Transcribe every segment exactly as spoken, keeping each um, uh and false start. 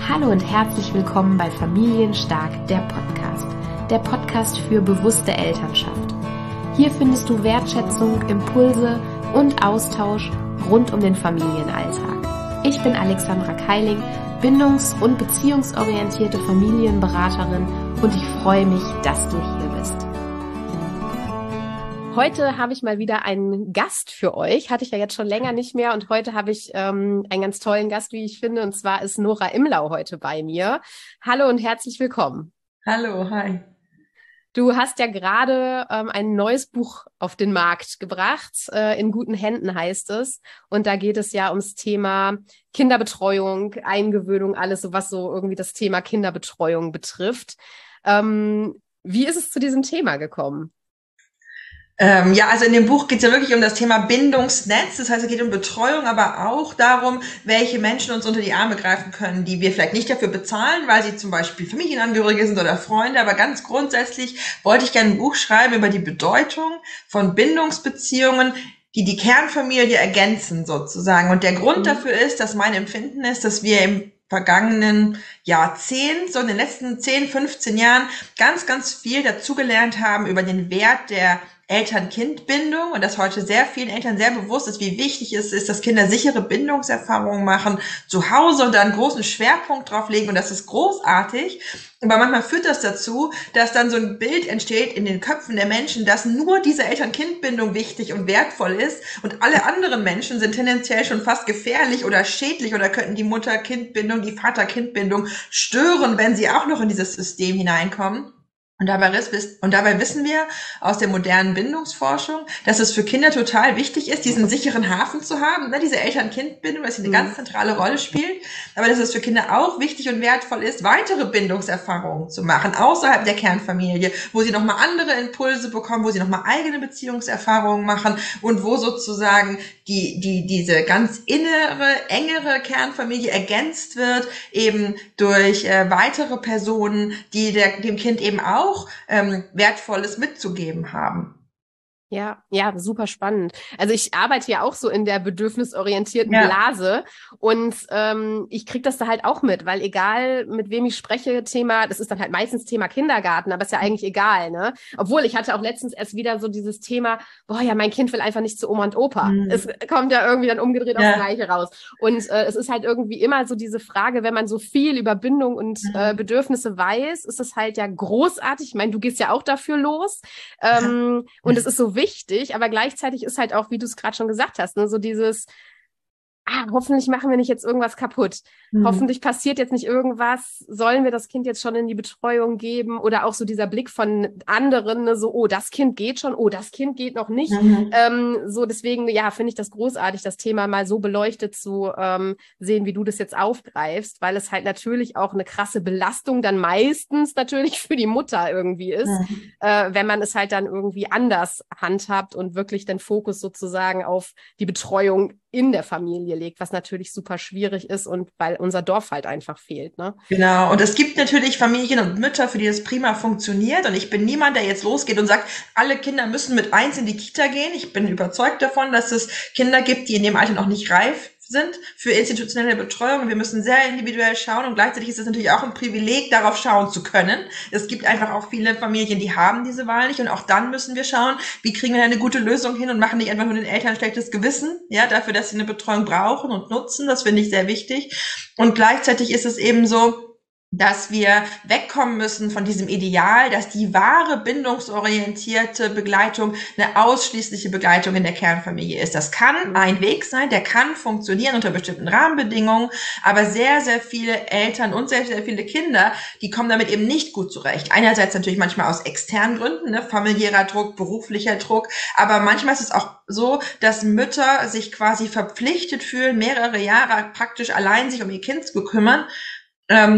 Hallo und herzlich willkommen bei Familienstark, der Podcast. Der Podcast für bewusste Elternschaft. Hier findest du Wertschätzung, Impulse und Austausch rund um den Familienalltag. Ich bin Alexandra Keiling, bindungs- und beziehungsorientierte Familienberaterin und ich freue mich, dass du hier bist. Heute habe ich mal wieder einen Gast für euch. Hatte ich ja jetzt schon länger nicht mehr und heute habe ich ähm, einen ganz tollen Gast, wie ich finde, und zwar ist Nora Imlau heute bei mir. Hallo und herzlich willkommen. Hallo, hi. Du hast ja gerade ähm, ein neues Buch auf den Markt gebracht. Äh, in guten Händen heißt es. Und da geht es ja ums Thema Kinderbetreuung, Eingewöhnung, alles so, was so irgendwie das Thema Kinderbetreuung betrifft. Ähm, wie ist es zu diesem Thema gekommen? Ähm, ja, also in dem Buch geht es ja wirklich um das Thema Bindungsnetz. Das heißt, es geht um Betreuung, aber auch darum, welche Menschen uns unter die Arme greifen können, die wir vielleicht nicht dafür bezahlen, weil sie zum Beispiel Familienangehörige sind oder Freunde. Aber ganz grundsätzlich wollte ich gerne ein Buch schreiben über die Bedeutung von Bindungsbeziehungen, die die Kernfamilie ergänzen sozusagen. Und der Grund dafür ist, dass mein Empfinden ist, dass wir im vergangenen Jahrzehnt, so in den letzten zehn, fünfzehn Jahren, ganz, ganz viel dazugelernt haben über den Wert der Eltern-Kind-Bindung und dass heute sehr vielen Eltern sehr bewusst ist, wie wichtig es ist, dass Kinder sichere Bindungserfahrungen machen zu Hause und da einen großen Schwerpunkt drauf legen und das ist großartig. Aber manchmal führt das dazu, dass dann so ein Bild entsteht in den Köpfen der Menschen, dass nur diese Eltern-Kind-Bindung wichtig und wertvoll ist und alle anderen Menschen sind tendenziell schon fast gefährlich oder schädlich oder könnten die Mutter-Kind-Bindung, die Vater-Kind-Bindung stören, wenn sie auch noch in dieses System hineinkommen. Und dabei, und dabei wissen wir aus der modernen Bindungsforschung, dass es für Kinder total wichtig ist, diesen sicheren Hafen zu haben, ne, diese Eltern-Kind-Bindung, dass sie eine ganz zentrale Rolle spielt, aber dass es für Kinder auch wichtig und wertvoll ist, weitere Bindungserfahrungen zu machen, außerhalb der Kernfamilie, wo sie nochmal andere Impulse bekommen, wo sie nochmal eigene Beziehungserfahrungen machen und wo sozusagen die, die, diese ganz innere, engere Kernfamilie ergänzt wird, eben durch äh, weitere Personen, die der, dem Kind eben auch auch ähm, Wertvolles mitzugeben haben. Ja, ja, super spannend. Also ich arbeite ja auch so in der bedürfnisorientierten Ja. Blase und ähm, ich kriege das da halt auch mit, weil egal mit wem ich spreche, Thema, das ist dann halt meistens Thema Kindergarten, aber ist ja eigentlich egal, ne? Obwohl ich hatte auch letztens erst wieder so dieses Thema, boah, ja, mein Kind will einfach nicht zu Oma und Opa. Mhm. Es kommt ja irgendwie dann umgedreht ja. aufs Gleiche raus. Und äh, es ist halt irgendwie immer so diese Frage, wenn man so viel über Bindung und mhm. äh, Bedürfnisse weiß, ist es halt ja großartig. Ich meine, du gehst ja auch dafür los ähm, und es ist so wichtig, aber gleichzeitig ist halt auch, wie du es gerade schon gesagt hast, ne, so dieses, ah, hoffentlich machen wir nicht jetzt irgendwas kaputt. Mhm. Hoffentlich passiert jetzt nicht irgendwas. Sollen wir das Kind jetzt schon in die Betreuung geben? Oder auch so dieser Blick von anderen, ne, so, oh, das Kind geht schon, oh, das Kind geht noch nicht. Mhm. Ähm, so deswegen, ja, finde ich das großartig, das Thema mal so beleuchtet zu ähm, sehen, wie du das jetzt aufgreifst, weil es halt natürlich auch eine krasse Belastung dann meistens natürlich für die Mutter irgendwie ist, mhm. äh, wenn man es halt dann irgendwie anders handhabt und wirklich den Fokus sozusagen auf die Betreuung in der Familie legt, was natürlich super schwierig ist und weil unser Dorf halt einfach fehlt, ne? Genau. Und es gibt natürlich Familien und Mütter, für die das prima funktioniert. Und ich bin niemand, der jetzt losgeht und sagt, alle Kinder müssen mit eins in die Kita gehen. Ich bin überzeugt davon, dass es Kinder gibt, die in dem Alter noch nicht reif sind für institutionelle Betreuung. Wir müssen sehr individuell schauen und gleichzeitig ist es natürlich auch ein Privileg, darauf schauen zu können. Es gibt einfach auch viele Familien, die haben diese Wahl nicht und auch dann müssen wir schauen, wie kriegen wir eine gute Lösung hin und machen nicht einfach nur den Eltern ein schlechtes Gewissen, ja, dafür, dass sie eine Betreuung brauchen und nutzen. Das finde ich sehr wichtig. Und gleichzeitig ist es eben so, dass wir wegkommen müssen von diesem Ideal, dass die wahre bindungsorientierte Begleitung eine ausschließliche Begleitung in der Kernfamilie ist. Das kann ein Weg sein, der kann funktionieren unter bestimmten Rahmenbedingungen, aber sehr, sehr viele Eltern und sehr, sehr viele Kinder, die kommen damit eben nicht gut zurecht. Einerseits natürlich manchmal aus externen Gründen, ne, familiärer Druck, beruflicher Druck, aber manchmal ist es auch so, dass Mütter sich quasi verpflichtet fühlen, mehrere Jahre praktisch allein sich um ihr Kind zu kümmern, ähm,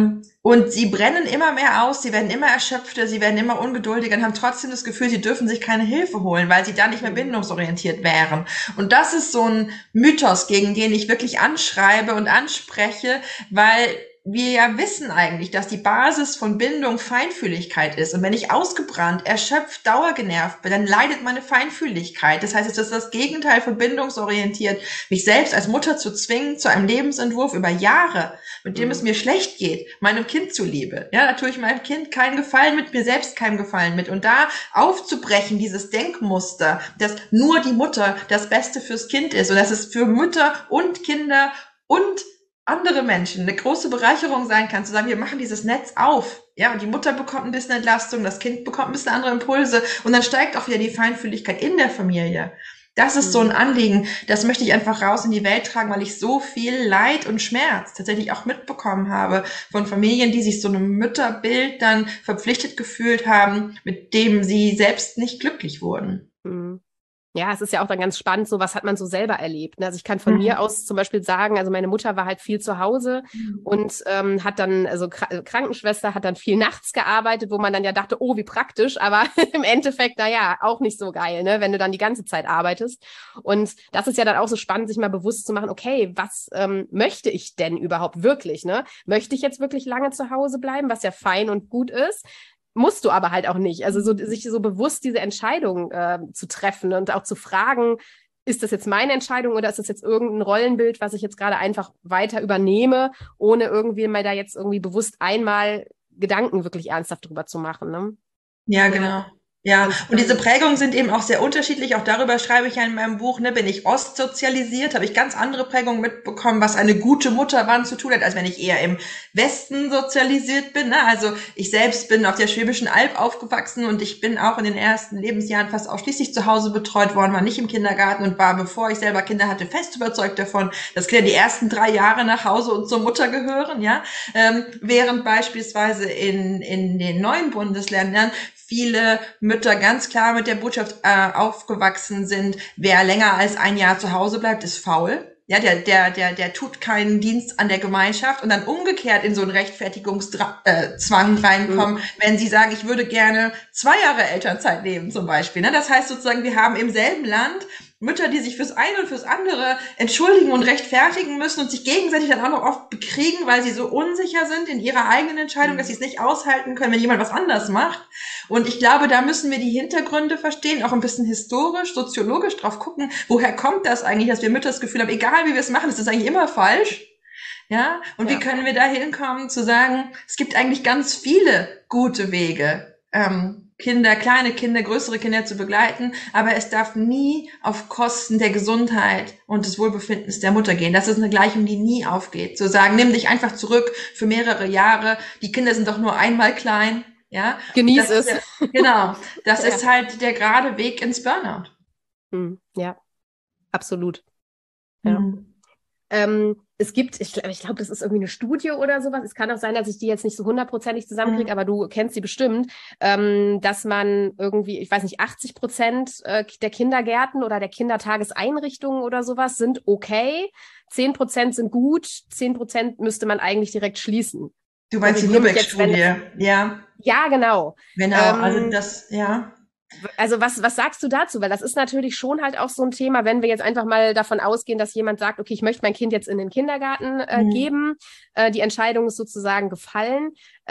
Und sie brennen immer mehr aus, sie werden immer erschöpfter, sie werden immer ungeduldiger und haben trotzdem das Gefühl, sie dürfen sich keine Hilfe holen, weil sie dann nicht mehr bindungsorientiert wären. Und das ist so ein Mythos, gegen den ich wirklich anschreibe und anspreche, weil wir ja wissen eigentlich, dass die Basis von Bindung Feinfühligkeit ist. Und wenn ich ausgebrannt, erschöpft, dauergenervt bin, dann leidet meine Feinfühligkeit. Das heißt, es ist das Gegenteil von bindungsorientiert, mich selbst als Mutter zu zwingen zu einem Lebensentwurf über Jahre, mit dem mhm. es mir schlecht geht, meinem Kind zuliebe. Ja, da tue ich meinem Kind keinen Gefallen mit, mir selbst keinen Gefallen mit. Und da aufzubrechen, dieses Denkmuster, dass nur die Mutter das Beste fürs Kind ist und dass es für Mütter und Kinder und andere Menschen eine große Bereicherung sein kann, zu sagen, wir machen dieses Netz auf, ja, und die Mutter bekommt ein bisschen Entlastung, das Kind bekommt ein bisschen andere Impulse und dann steigt auch wieder die Feinfühligkeit in der Familie. Das ist so ein Anliegen, das möchte ich einfach raus in die Welt tragen, weil ich so viel Leid und Schmerz tatsächlich auch mitbekommen habe von Familien, die sich so einem Mütterbild dann verpflichtet gefühlt haben, mit dem sie selbst nicht glücklich wurden. Mhm. Ja, es ist ja auch dann ganz spannend, so was hat man so selber erlebt. Ne? Also ich kann von mhm. mir aus zum Beispiel sagen, also meine Mutter war halt viel zu Hause mhm. und ähm, hat dann, also Kr- Krankenschwester hat dann viel nachts gearbeitet, wo man dann ja dachte, oh, wie praktisch, aber im Endeffekt, naja, auch nicht so geil, ne, wenn du dann die ganze Zeit arbeitest. Und das ist ja dann auch so spannend, sich mal bewusst zu machen, okay, was ähm, möchte ich denn überhaupt wirklich? Ne? Möchte ich jetzt wirklich lange zu Hause bleiben, was ja fein und gut ist? Musst du aber halt auch nicht. Also so, sich so bewusst diese Entscheidung äh, zu treffen und auch zu fragen, ist das jetzt meine Entscheidung oder ist das jetzt irgendein Rollenbild, was ich jetzt gerade einfach weiter übernehme, ohne irgendwie mal da jetzt irgendwie bewusst einmal Gedanken wirklich ernsthaft drüber zu machen, ne? Ja, genau. Ja, und diese Prägungen sind eben auch sehr unterschiedlich. Auch darüber schreibe ich ja in meinem Buch, ne, bin ich ostsozialisiert, habe ich ganz andere Prägungen mitbekommen, was eine gute Mutter wann zu tun hat, als wenn ich eher im Westen sozialisiert bin. Ne? Also ich selbst bin auf der Schwäbischen Alb aufgewachsen und ich bin auch in den ersten Lebensjahren fast ausschließlich zu Hause betreut worden, war nicht im Kindergarten und war, bevor ich selber Kinder hatte, fest überzeugt davon, dass Kinder die ersten drei Jahre nach Hause und zur Mutter gehören. Ja, ähm, während beispielsweise in in den neuen Bundesländern viele Mütter ganz klar mit der Botschaft äh, aufgewachsen sind, wer länger als ein Jahr zu Hause bleibt, ist faul. Ja, der, der, der, der tut keinen Dienst an der Gemeinschaft und dann umgekehrt in so einen Rechtfertigungszwang äh, reinkommen, mhm. wenn sie sagen, ich würde gerne zwei Jahre Elternzeit nehmen zum Beispiel. Ne? Das heißt sozusagen, wir haben im selben Land Mütter, die sich fürs eine und fürs andere entschuldigen und rechtfertigen müssen und sich gegenseitig dann auch noch oft bekriegen, weil sie so unsicher sind in ihrer eigenen Entscheidung, mhm. dass sie es nicht aushalten können, wenn jemand was anders macht. Und ich glaube, da müssen wir die Hintergründe verstehen, auch ein bisschen historisch, soziologisch drauf gucken, woher kommt das eigentlich, dass wir Mütter das Gefühl haben, egal wie wir es machen, es ist eigentlich immer falsch. Ja, und ja. wie können wir da hinkommen, zu sagen, es gibt eigentlich ganz viele gute Wege, ähm, Kinder, kleine Kinder, größere Kinder zu begleiten, aber es darf nie auf Kosten der Gesundheit und des Wohlbefindens der Mutter gehen. Das ist eine Gleichung, die nie aufgeht. Zu sagen, nimm dich einfach zurück für mehrere Jahre, die Kinder sind doch nur einmal klein, ja. Genieß es. Ja, genau, das ja. ist halt der gerade Weg ins Burnout. Hm, ja, absolut. Ja. Mhm. Ähm, es gibt, ich glaube, ich glaub, das ist irgendwie eine Studie oder sowas. Es kann auch sein, dass ich die jetzt nicht so hundertprozentig zusammenkriege, mhm. aber du kennst sie bestimmt, ähm, dass man irgendwie, ich weiß nicht, achtzig Prozent äh, der Kindergärten oder der Kindertageseinrichtungen oder sowas sind okay, zehn Prozent sind gut, zehn Prozent müsste man eigentlich direkt schließen. Du meinst also die Lübeck-Studie, ja. Ja, genau. Genau, ähm, also das, ja. Also was, was sagst du dazu? Weil das ist natürlich schon halt auch so ein Thema, wenn wir jetzt einfach mal davon ausgehen, dass jemand sagt, okay, ich möchte mein Kind jetzt in den Kindergarten äh, mhm. geben, äh, die Entscheidung ist sozusagen gefallen.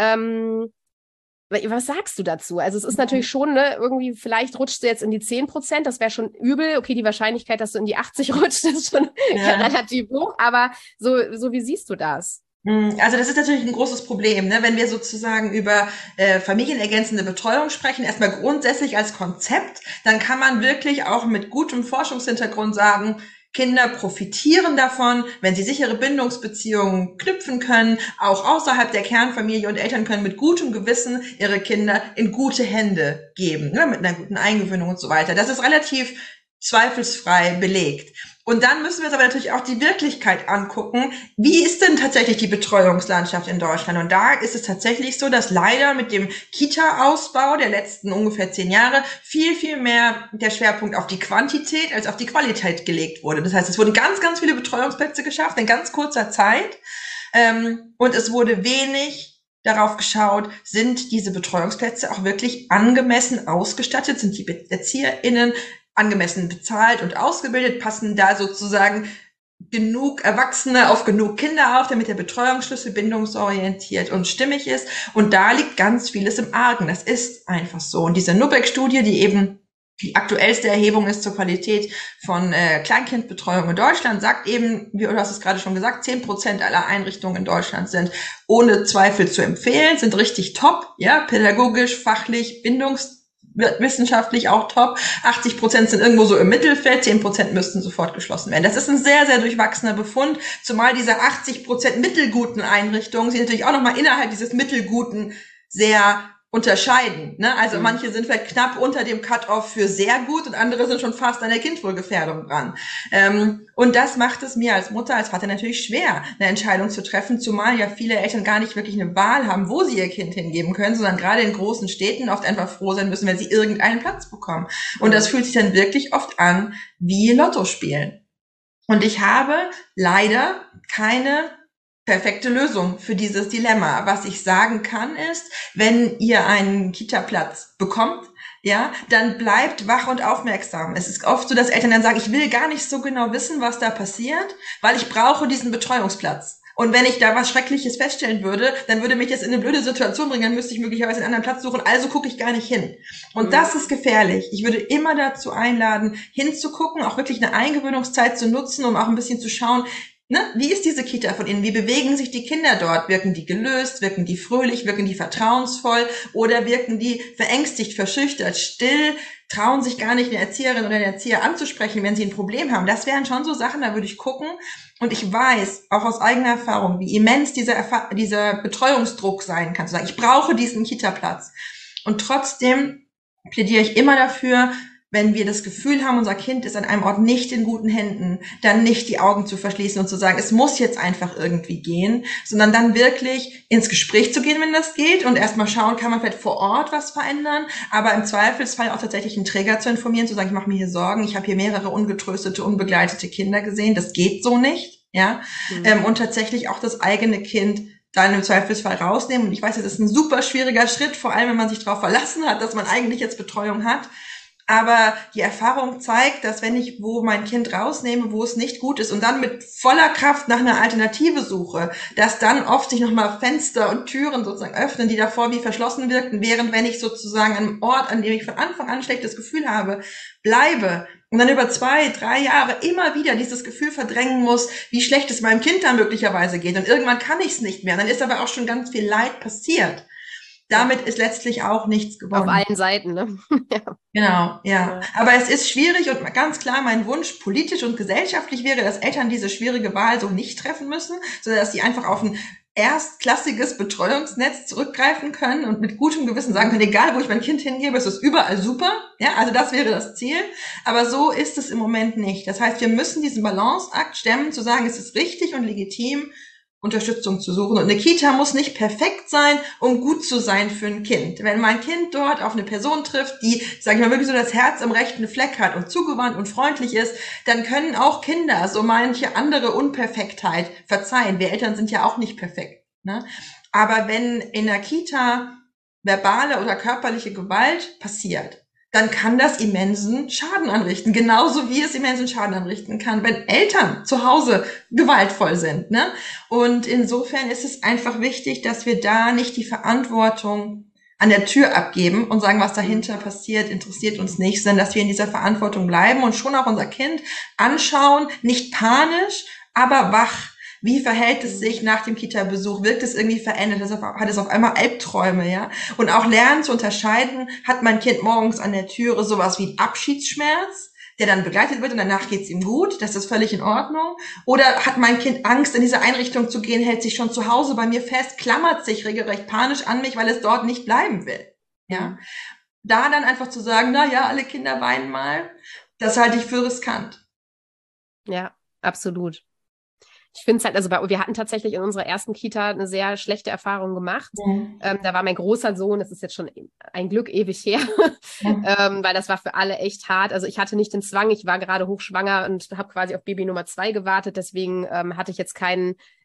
Ähm, was sagst du dazu? Also es ist natürlich schon, ne, irgendwie, vielleicht rutschst du jetzt in die zehn Prozent, das wäre schon übel. Okay, die Wahrscheinlichkeit, dass du in die achtzig rutschst, ist schon ja. relativ hoch, aber so, so wie siehst du das? Also das ist natürlich ein großes Problem, ne? Wenn wir sozusagen über äh, familienergänzende Betreuung sprechen, erstmal grundsätzlich als Konzept, dann kann man wirklich auch mit gutem Forschungshintergrund sagen, Kinder profitieren davon, wenn sie sichere Bindungsbeziehungen knüpfen können, auch außerhalb der Kernfamilie, und Eltern können mit gutem Gewissen ihre Kinder in gute Hände geben, ne? Mit einer guten Eingewöhnung und so weiter. Das ist relativ zweifelsfrei belegt. Und dann müssen wir uns aber natürlich auch die Wirklichkeit angucken. Wie ist denn tatsächlich die Betreuungslandschaft in Deutschland? Und da ist es tatsächlich so, dass leider mit dem Kita-Ausbau der letzten ungefähr zehn Jahre viel, viel mehr der Schwerpunkt auf die Quantität als auf die Qualität gelegt wurde. Das heißt, es wurden ganz, ganz viele Betreuungsplätze geschafft in ganz kurzer Zeit. Ähm, und es wurde wenig darauf geschaut, sind diese Betreuungsplätze auch wirklich angemessen ausgestattet, sind die ErzieherInnen angemessen bezahlt und ausgebildet, passen da sozusagen genug Erwachsene auf genug Kinder auf, damit der Betreuungsschlüssel bindungsorientiert und stimmig ist. Und da liegt ganz vieles im Argen. Das ist einfach so. Und diese Nubek-Studie, die eben die aktuellste Erhebung ist zur Qualität von äh, Kleinkindbetreuung in Deutschland, sagt eben, wie du hast es gerade schon gesagt, zehn Prozent aller Einrichtungen in Deutschland sind ohne Zweifel zu empfehlen, sind richtig top, ja, pädagogisch, fachlich, bindungswissenschaftlich auch top. achtzig Prozent sind irgendwo so im Mittelfeld, zehn Prozent müssten sofort geschlossen werden. Das ist ein sehr, sehr durchwachsener Befund, zumal diese achtzig Prozent mittelguten Einrichtungen sich natürlich auch nochmal innerhalb dieses Mittelguten sehr unterscheiden, ne? Also mhm. manche sind vielleicht knapp unter dem Cut-off für sehr gut und andere sind schon fast an der Kindwohlgefährdung dran. Ähm, und das macht es mir als Mutter, als Vater natürlich schwer, eine Entscheidung zu treffen, zumal ja viele Eltern gar nicht wirklich eine Wahl haben, wo sie ihr Kind hingeben können, sondern gerade in großen Städten oft einfach froh sein müssen, wenn sie irgendeinen Platz bekommen. Und das fühlt sich dann wirklich oft an wie Lotto spielen. Und ich habe leider keine perfekte Lösung für dieses Dilemma. Was ich sagen kann ist, wenn ihr einen Kita-Platz bekommt, ja, dann bleibt wach und aufmerksam. Es ist oft so, dass Eltern dann sagen, ich will gar nicht so genau wissen, was da passiert, weil ich brauche diesen Betreuungsplatz. Und wenn ich da was Schreckliches feststellen würde, dann würde mich das in eine blöde Situation bringen, dann müsste ich möglicherweise einen anderen Platz suchen, also gucke ich gar nicht hin. Und mhm. das ist gefährlich. Ich würde immer dazu einladen, hinzugucken, auch wirklich eine Eingewöhnungszeit zu nutzen, um auch ein bisschen zu schauen, ne, wie ist diese Kita von Ihnen? Wie bewegen sich die Kinder dort? Wirken die gelöst? Wirken die fröhlich? Wirken die vertrauensvoll? Oder wirken die verängstigt, verschüchtert, still? Trauen sich gar nicht, eine Erzieherin oder einen Erzieher anzusprechen, wenn sie ein Problem haben? Das wären schon so Sachen, da würde ich gucken. Und ich weiß, auch aus eigener Erfahrung, wie immens dieser, Erfa- dieser Betreuungsdruck sein kann. Zu sagen, ich brauche diesen Kita-Platz. Und trotzdem plädiere ich immer dafür, wenn wir das Gefühl haben, unser Kind ist an einem Ort nicht in guten Händen, dann nicht die Augen zu verschließen und zu sagen, es muss jetzt einfach irgendwie gehen, sondern dann wirklich ins Gespräch zu gehen, wenn das geht, und erstmal schauen, kann man vielleicht vor Ort was verändern, aber im Zweifelsfall auch tatsächlich einen Träger zu informieren, zu sagen, ich mache mir hier Sorgen, ich habe hier mehrere ungetröstete, unbegleitete Kinder gesehen, das geht so nicht, ja, mhm. ähm, und tatsächlich auch das eigene Kind dann im Zweifelsfall rausnehmen. Und ich weiß, das ist ein super schwieriger Schritt, vor allem wenn man sich darauf verlassen hat, dass man eigentlich jetzt Betreuung hat. Aber die Erfahrung zeigt, dass wenn ich wo mein Kind rausnehme, wo es nicht gut ist und dann mit voller Kraft nach einer Alternative suche, dass dann oft sich nochmal Fenster und Türen sozusagen öffnen, die davor wie verschlossen wirkten, während wenn ich sozusagen an einem Ort, an dem ich von Anfang an ein schlechtes Gefühl habe, bleibe und dann über zwei, drei Jahre immer wieder dieses Gefühl verdrängen muss, wie schlecht es meinem Kind dann möglicherweise geht. Und irgendwann kann ich es nicht mehr. Dann ist aber auch schon ganz viel Leid passiert. Damit ist letztlich auch nichts gewonnen. Auf allen Seiten, ne? Ja. Genau, ja. ja. Aber es ist schwierig und ganz klar, mein Wunsch politisch und gesellschaftlich wäre, dass Eltern diese schwierige Wahl so nicht treffen müssen, sondern dass sie einfach auf ein erstklassiges Betreuungsnetz zurückgreifen können und mit gutem Gewissen sagen können, egal wo ich mein Kind hingebe, es ist überall super. Ja, also das wäre das Ziel. Aber so ist es im Moment nicht. Das heißt, wir müssen diesen Balanceakt stemmen, zu sagen, es ist richtig und legitim, Unterstützung zu suchen. Und eine Kita muss nicht perfekt sein, um gut zu sein für ein Kind. Wenn mein Kind dort auf eine Person trifft, die, sage ich mal, wirklich so das Herz am rechten Fleck hat und zugewandt und freundlich ist, dann können auch Kinder so manche andere Unperfektheit verzeihen. Wir Eltern sind ja auch nicht perfekt, ne? Aber wenn in der Kita verbale oder körperliche Gewalt passiert, dann kann das immensen Schaden anrichten. Genauso wie es immensen Schaden anrichten kann, wenn Eltern zu Hause gewaltvoll sind, ne? Und insofern ist es einfach wichtig, dass wir da nicht die Verantwortung an der Tür abgeben und sagen, was dahinter passiert, interessiert uns nicht, sondern dass wir in dieser Verantwortung bleiben und schon auch unser Kind anschauen, nicht panisch, aber wach. Wie verhält es sich nach dem Kita-Besuch? Wirkt es irgendwie verändert? Hat es auf einmal Albträume, ja? Und auch lernen zu unterscheiden, hat mein Kind morgens an der Türe sowas wie einen Abschiedsschmerz, der dann begleitet wird und danach geht's ihm gut, das ist völlig in Ordnung? Oder hat mein Kind Angst, in diese Einrichtung zu gehen, hält sich schon zu Hause bei mir fest, klammert sich regelrecht panisch an mich, weil es dort nicht bleiben will, ja? Da dann einfach zu sagen, na ja, alle Kinder weinen mal, das halte ich für riskant. Ja, absolut. Ich finde es halt, also bei, wir hatten tatsächlich in unserer ersten Kita eine sehr schlechte Erfahrung gemacht. Mhm. Ähm, da war mein großer Sohn, das ist jetzt schon ein Glück ewig her, mhm. ähm, weil das war für alle echt hart. Also ich hatte nicht den Zwang, ich war gerade hochschwanger und habe quasi auf Baby Nummer zwei gewartet, deswegen ähm, hatte ich jetzt keinen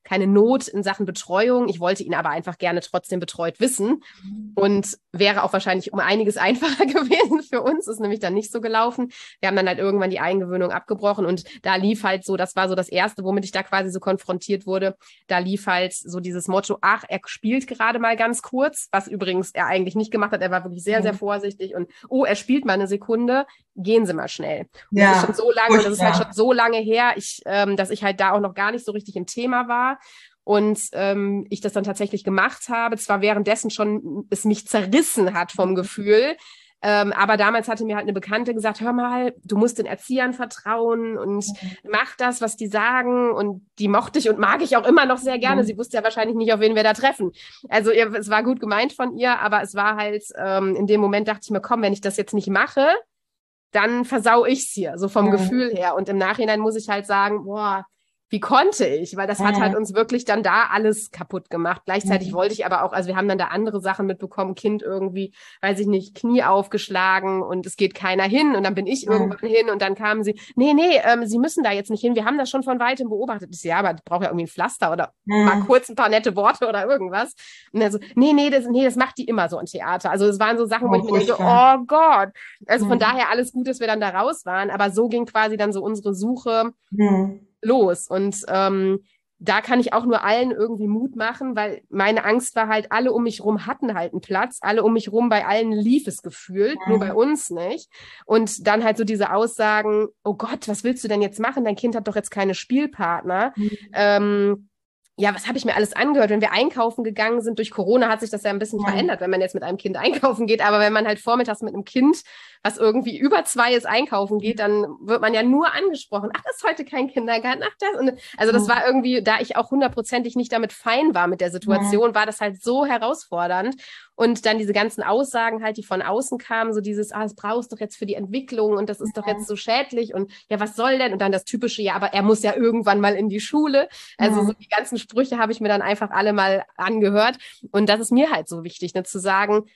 keine Not in Sachen Betreuung. Ich wollte ihn aber einfach gerne trotzdem betreut wissen und wäre auch wahrscheinlich um einiges einfacher gewesen für uns. Ist nämlich dann nicht so gelaufen. Wir haben dann halt irgendwann die Eingewöhnung abgebrochen und da lief halt so, das war so das Erste, womit ich da quasi so konfrontiert wurde. Da lief halt so dieses Motto, ach, er spielt gerade mal ganz kurz, was übrigens er eigentlich nicht gemacht hat. Er war wirklich sehr, sehr vorsichtig und oh, er spielt mal eine Sekunde, gehen Sie mal schnell. Und ja, das ist schon so lange, und das ist halt schon so lange her, ich, ähm, dass ich halt da auch noch gar nicht so richtig im Thema war. Und ähm, ich das dann tatsächlich gemacht habe, zwar währenddessen schon es mich zerrissen hat vom Gefühl, ähm, aber damals hatte mir halt eine Bekannte gesagt, hör mal, du musst den Erziehern vertrauen und mhm. mach das, was die sagen. Und die mochte ich und mag ich auch immer noch sehr gerne. Mhm. Sie wusste ja wahrscheinlich nicht, auf wen wir da treffen. Also ihr, es war gut gemeint von ihr, aber es war halt, ähm, in dem Moment dachte ich mir, komm, wenn ich das jetzt nicht mache, dann versau ich's hier, so vom mhm. Gefühl her. Und im Nachhinein muss ich halt sagen, boah, wie konnte ich? Weil das hat halt uns wirklich dann da alles kaputt gemacht. Gleichzeitig wollte ich aber auch, also wir haben dann da andere Sachen mitbekommen, Kind irgendwie, weiß ich nicht, Knie aufgeschlagen und es geht keiner hin und dann bin ich irgendwann hin und dann kamen sie, nee, nee, ähm, Sie müssen da jetzt nicht hin, wir haben das schon von weitem beobachtet. Ich so, ja, aber ich brauche ja irgendwie ein Pflaster oder mhm. mal kurz ein paar nette Worte oder irgendwas. Und dann so, nee, nee, das, nee, das macht die immer so im Theater. Also es waren so Sachen, wo ich mir denke, oh Gott. Also von mhm. daher alles gut, dass wir dann da raus waren, aber so ging quasi dann so unsere Suche mhm. los. Und ähm, da kann ich auch nur allen irgendwie Mut machen, weil meine Angst war halt, alle um mich rum hatten halt einen Platz, alle um mich rum, bei allen lief es gefühlt, mhm. nur bei uns nicht. Und dann halt so diese Aussagen, oh Gott, was willst du denn jetzt machen? Dein Kind hat doch jetzt keine Spielpartner. Mhm. Ähm, ja, was habe ich mir alles angehört? Wenn wir einkaufen gegangen sind, durch Corona hat sich das ja ein bisschen ja. verändert, wenn man jetzt mit einem Kind einkaufen geht. Aber wenn man halt vormittags mit einem Kind, was irgendwie über zwei ist, einkaufen geht, dann wird man ja nur angesprochen. Ach, das ist heute kein Kindergarten. Ach, das. Und also das war irgendwie, da ich auch hundertprozentig nicht damit fein war mit der Situation, ja. war das halt so herausfordernd. Und dann diese ganzen Aussagen halt, die von außen kamen, so dieses, ah, das brauchst du doch jetzt für die Entwicklung und das ist ja. doch jetzt so schädlich und ja, was soll denn? Und dann das typische, ja, aber er muss ja irgendwann mal in die Schule. Also ja. so die ganzen Sprüche habe ich mir dann einfach alle mal angehört. Und das ist mir halt so wichtig, ne, zu sagen,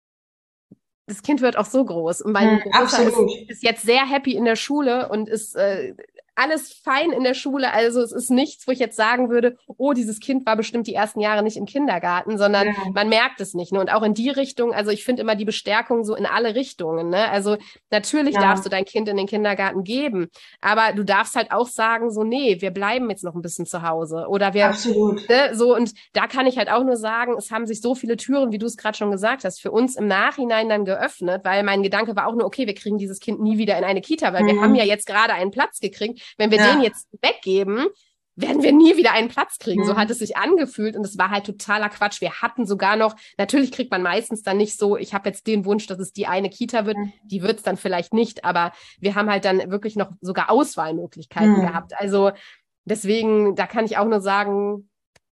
das Kind wird auch so groß. Und mein ja, Großer ist, ist jetzt sehr happy in der Schule und ist äh, alles fein in der Schule. Also es ist nichts, wo ich jetzt sagen würde, oh, dieses Kind war bestimmt die ersten Jahre nicht im Kindergarten, sondern ja. man merkt es nicht. Ne? Und auch in die Richtung, also ich finde immer die Bestärkung so in alle Richtungen. Ne? Also natürlich ja. darfst du dein Kind in den Kindergarten geben, aber du darfst halt auch sagen, so, nee, wir bleiben jetzt noch ein bisschen zu Hause. Oder wir, Absolut. Ne, so, und da kann ich halt auch nur sagen, es haben sich so viele Türen, wie du es gerade schon gesagt hast, für uns im Nachhinein dann geöffnet, weil mein Gedanke war auch nur, okay, wir kriegen dieses Kind nie wieder in eine Kita, weil mhm. wir haben ja jetzt gerade einen Platz gekriegt. Wenn wir ja. den jetzt weggeben, werden wir nie wieder einen Platz kriegen. Mhm. So hat es sich angefühlt und es war halt totaler Quatsch. Wir hatten sogar noch, natürlich kriegt man meistens dann nicht so, ich habe jetzt den Wunsch, dass es die eine Kita wird, mhm. die wird es dann vielleicht nicht, aber wir haben halt dann wirklich noch sogar Auswahlmöglichkeiten mhm. gehabt. Also deswegen, da kann ich auch nur sagen,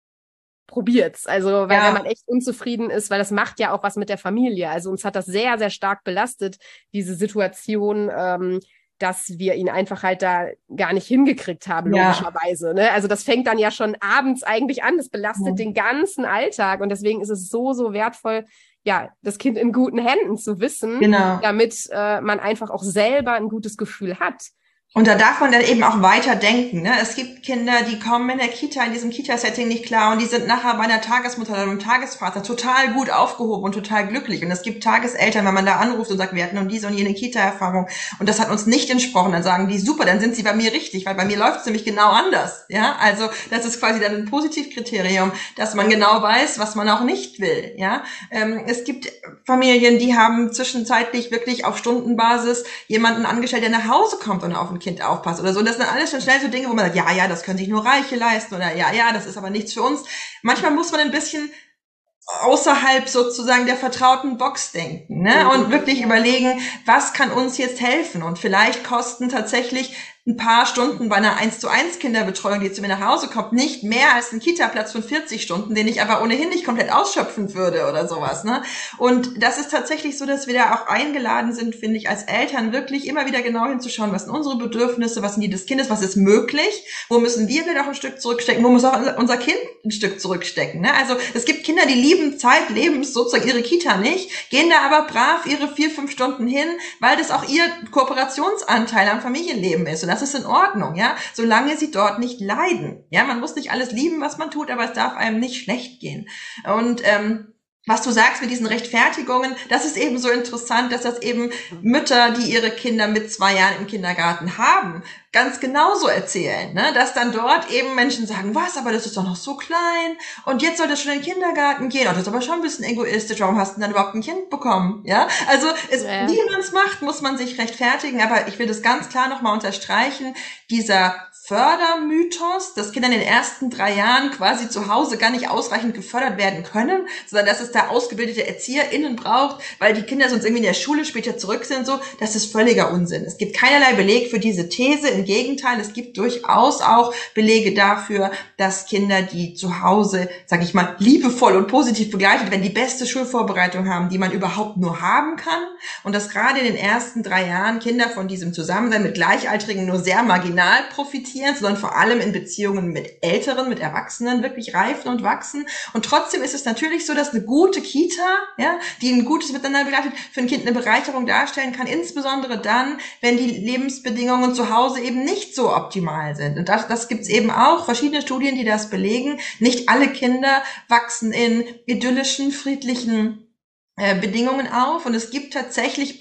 probiert's. Also, weil ja. wenn man echt unzufrieden ist, weil das macht ja auch was mit der Familie. Also uns hat das sehr, sehr stark belastet, diese Situation, ähm, dass wir ihn einfach halt da gar nicht hingekriegt haben, logischerweise. Ja. Ne? Also das fängt dann ja schon abends eigentlich an. Das belastet ja. den ganzen Alltag. Und deswegen ist es so, so wertvoll, ja, das Kind in guten Händen zu wissen, genau. damit äh, man einfach auch selber ein gutes Gefühl hat. Und da darf man dann eben auch weiter denken. Ne? Es gibt Kinder, die kommen in der Kita, in diesem Kita-Setting nicht klar und die sind nachher bei einer Tagesmutter oder einem Tagesvater total gut aufgehoben und total glücklich. Und es gibt Tageseltern, wenn man da anruft und sagt, wir hatten nun diese und jene Kita-Erfahrung und das hat uns nicht entsprochen, dann sagen die, super, dann sind sie bei mir richtig, weil bei mir läuft es nämlich genau anders. Ja, also das ist quasi dann ein Positivkriterium, dass man genau weiß, was man auch nicht will. Ja, ähm, es gibt Familien, die haben zwischenzeitlich wirklich auf Stundenbasis jemanden angestellt, der nach Hause kommt und auf ein Kind aufpasst oder so. Und das sind alles schon schnell so Dinge, wo man sagt, ja, ja, das können sich nur Reiche leisten oder ja, ja, das ist aber nichts für uns. Manchmal muss man ein bisschen außerhalb sozusagen der vertrauten Box denken, ne? Und wirklich überlegen, was kann uns jetzt helfen? Und vielleicht kosten tatsächlich ein paar Stunden bei einer eins zu eins Kinderbetreuung, die zu mir nach Hause kommt, nicht mehr als ein Kita-Platz von vierzig Stunden, den ich aber ohnehin nicht komplett ausschöpfen würde oder sowas, ne? Und das ist tatsächlich so, dass wir da auch eingeladen sind, finde ich, als Eltern wirklich immer wieder genau hinzuschauen, was sind unsere Bedürfnisse, was sind die des Kindes, was ist möglich, wo müssen wir wieder auch ein Stück zurückstecken, wo muss auch unser Kind ein Stück zurückstecken, ne? Also es gibt Kinder, die lieben zeitlebens sozusagen ihre Kita nicht, gehen da aber brav ihre vier, fünf Stunden hin, weil das auch ihr Kooperationsanteil am Familienleben ist. Und Das ist in Ordnung, ja, solange sie dort nicht leiden. Ja, man muss nicht alles lieben, was man tut, aber es darf einem nicht schlecht gehen. Und ähm, was du sagst mit diesen Rechtfertigungen, das ist eben so interessant, dass das eben Mütter, die ihre Kinder mit zwei Jahren im Kindergarten haben, ganz genauso erzählen, ne? Dass dann dort eben Menschen sagen, was, aber das ist doch noch so klein und jetzt soll das schon in den Kindergarten gehen. Oh, das ist aber schon ein bisschen egoistisch. Warum hast du denn dann überhaupt ein Kind bekommen? Ja, also es, Ja. wie man es macht, muss man sich rechtfertigen. Aber ich will das ganz klar nochmal unterstreichen. Dieser Fördermythos, dass Kinder in den ersten drei Jahren quasi zu Hause gar nicht ausreichend gefördert werden können, sondern dass es da ausgebildete ErzieherInnen braucht, weil die Kinder sonst irgendwie in der Schule später zurück sind, so, das ist völliger Unsinn. Es gibt keinerlei Beleg für diese These. Im Gegenteil, es gibt durchaus auch Belege dafür, dass Kinder, die zu Hause, sag ich mal, liebevoll und positiv begleitet werden, die beste Schulvorbereitung haben, die man überhaupt nur haben kann. Und dass gerade in den ersten drei Jahren Kinder von diesem Zusammensein mit Gleichaltrigen nur sehr marginal profitieren, sondern vor allem in Beziehungen mit Älteren, mit Erwachsenen wirklich reifen und wachsen. Und trotzdem ist es natürlich so, dass eine gute Kita, ja, die ein gutes Miteinander begleitet, für ein Kind eine Bereicherung darstellen kann, insbesondere dann, wenn die Lebensbedingungen zu Hause eben nicht so optimal sind. Und das, das gibt es eben auch verschiedene Studien, die das belegen. Nicht alle Kinder wachsen in idyllischen, friedlichen Bedingungen auf, und es gibt tatsächlich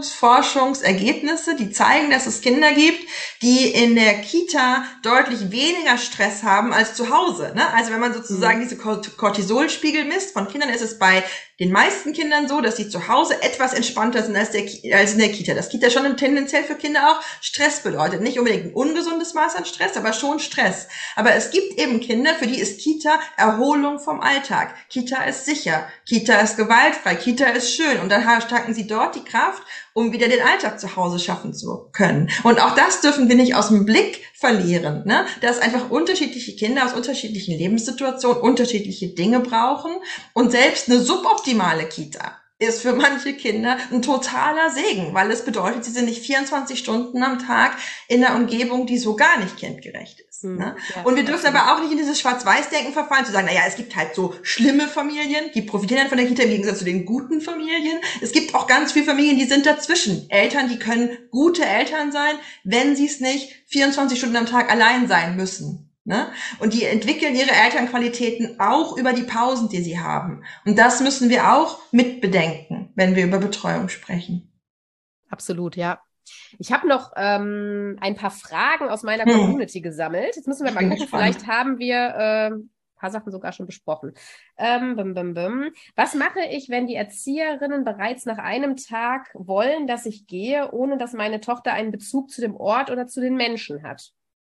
Bindungsforschungsergebnisse, die zeigen, dass es Kinder gibt, die in der Kita deutlich weniger Stress haben als zu Hause. Ne? Also wenn man sozusagen diese Cortisolspiegel misst von Kindern, ist es bei den meisten Kindern so, dass sie zu Hause etwas entspannter sind als, der, als in der Kita. Das Kita schon tendenziell für Kinder auch Stress bedeutet. Nicht unbedingt ein ungesundes Maß an Stress, aber schon Stress. Aber es gibt eben Kinder, für die ist Kita Erholung vom Alltag. Kita ist sicher. Kita ist gewaltfrei. Kita ist schön. Und dann tanken sie dort die Kraft, um wieder den Alltag zu Hause schaffen zu können. Und auch das dürfen wir nicht aus dem Blick verlieren, ne? Dass einfach unterschiedliche Kinder aus unterschiedlichen Lebenssituationen unterschiedliche Dinge brauchen, und selbst eine suboptimale Kita ist für manche Kinder ein totaler Segen, weil es bedeutet, sie sind nicht vierundzwanzig Stunden am Tag in einer Umgebung, die so gar nicht kindgerecht ist. Mhm, Ne? ja, Und wir dürfen aber auch nicht in dieses Schwarz-Weiß-Denken verfallen, zu sagen, naja, es gibt halt so schlimme Familien, die profitieren dann von der Kita im Gegensatz zu den guten Familien. Es gibt auch ganz viele Familien, die sind dazwischen. Eltern, die können gute Eltern sein, wenn sie es nicht vierundzwanzig Stunden am Tag allein sein müssen. Ne? Und die entwickeln ihre Elternqualitäten auch über die Pausen, die sie haben. Und das müssen wir auch mit bedenken, wenn wir über Betreuung sprechen. Absolut, ja. Ich habe noch ähm, ein paar Fragen aus meiner Hm. Community gesammelt. Jetzt müssen wir Ich mal bin gucken, gespannt. vielleicht haben wir äh, ein paar Sachen sogar schon besprochen. Ähm, bim, bim, bim. Was mache ich, wenn die Erzieherinnen bereits nach einem Tag wollen, dass ich gehe, ohne dass meine Tochter einen Bezug zu dem Ort oder zu den Menschen hat?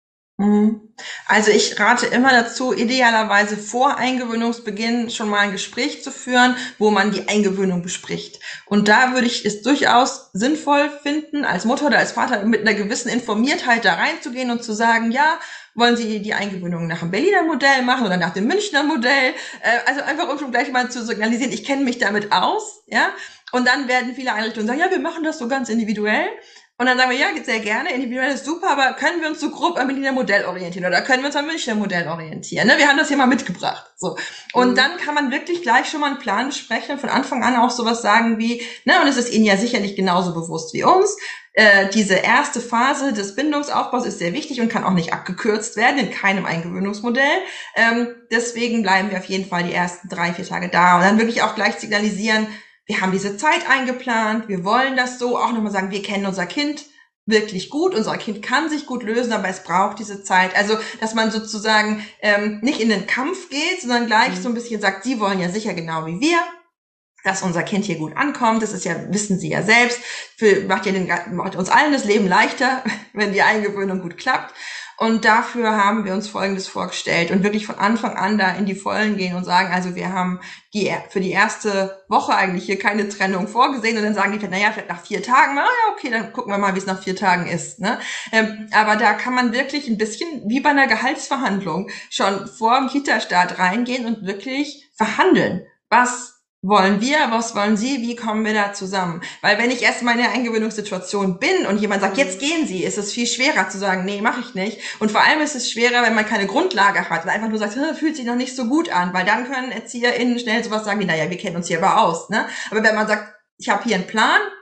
Also ich rate immer dazu, idealerweise vor Eingewöhnungsbeginn schon mal ein Gespräch zu führen, wo man die Eingewöhnung bespricht. Und da würde ich es durchaus sinnvoll finden, als Mutter oder als Vater mit einer gewissen Informiertheit da reinzugehen und zu sagen, ja, wollen Sie die Eingewöhnung nach dem Berliner Modell machen oder nach dem Münchner Modell? Also einfach, um schon gleich mal zu signalisieren, ich kenne mich damit aus, ja. Und dann werden viele Einrichtungen sagen, ja, wir machen das so ganz individuell. Und dann sagen wir, ja, geht sehr gerne, individuell ist super, aber können wir uns so grob am Berliner Modell orientieren oder können wir uns am Münchner Modell orientieren? Ne? Wir haben das hier mal mitgebracht. So. Und mhm. dann kann man wirklich gleich schon mal einen Plan besprechen und von Anfang an auch sowas sagen wie, ne, und es ist Ihnen ja sicherlich genauso bewusst wie uns, äh, diese erste Phase des Bindungsaufbaus ist sehr wichtig und kann auch nicht abgekürzt werden in keinem Eingewöhnungsmodell. Ähm, deswegen bleiben wir auf jeden Fall die ersten drei, vier Tage da und dann wirklich auch gleich signalisieren, wir haben diese Zeit eingeplant, wir wollen das so, auch nochmal sagen, wir kennen unser Kind wirklich gut, unser Kind kann sich gut lösen, aber es braucht diese Zeit. Also, dass man sozusagen ähm, nicht in den Kampf geht, sondern gleich mhm. so ein bisschen sagt, Sie wollen ja sicher genau wie wir, dass unser Kind hier gut ankommt. Das ist ja, wissen Sie ja selbst, für, macht ja den, macht uns allen das Leben leichter, wenn die Eingewöhnung gut klappt. Und dafür haben wir uns Folgendes vorgestellt und wirklich von Anfang an da in die Vollen gehen und sagen, also wir haben die für die erste Woche eigentlich hier keine Trennung vorgesehen und dann sagen die, naja, vielleicht nach vier Tagen, na ja, okay, dann gucken wir mal, wie es nach vier Tagen ist. Ne? Ähm, aber da kann man wirklich ein bisschen wie bei einer Gehaltsverhandlung schon vor dem Kita-Start reingehen und wirklich verhandeln. Was wollen wir, was wollen Sie, wie kommen wir da zusammen? Weil wenn ich erst mal in der Eingewöhnungssituation bin und jemand sagt, jetzt gehen Sie, ist es viel schwerer zu sagen, nee, mache ich nicht. Und vor allem ist es schwerer, wenn man keine Grundlage hat und einfach nur sagt, fühlt sich noch nicht so gut an, weil dann können ErzieherInnen schnell sowas sagen wie, naja, wir kennen uns hier aber aus. Ne? Aber wenn man sagt, ich habe hier einen Plan,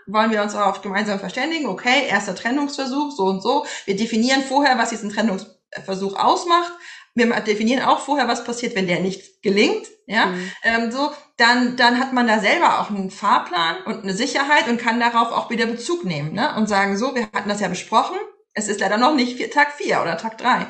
wollen wir uns darauf gemeinsam verständigen, okay, erster Trennungsversuch, so und so. Wir definieren vorher, was diesen Trennungsversuch ausmacht. Wir definieren auch vorher, was passiert, wenn der nicht gelingt, ja, mhm. ähm, so, dann, dann hat man da selber auch einen Fahrplan und eine Sicherheit und kann darauf auch wieder Bezug nehmen, ne, und sagen, so, wir hatten das ja besprochen, es ist leider noch nicht vier, Tag vier oder Tag drei.